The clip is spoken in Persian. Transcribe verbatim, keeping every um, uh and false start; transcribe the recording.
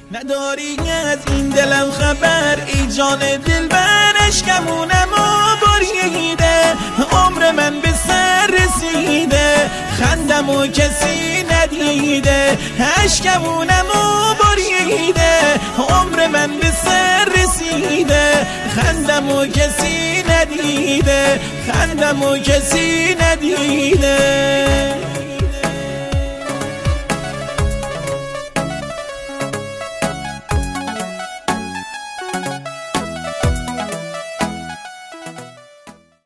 نداری از این دلم خبر، ای جان دلبر، اشکمونم و بریده، عمر من به سر رسیده، خندم و کسی ندیده، اشکمونم و بریده، عمر من به سر رسیده، خندم و کسی ندیده، خندم و کسی ندیده.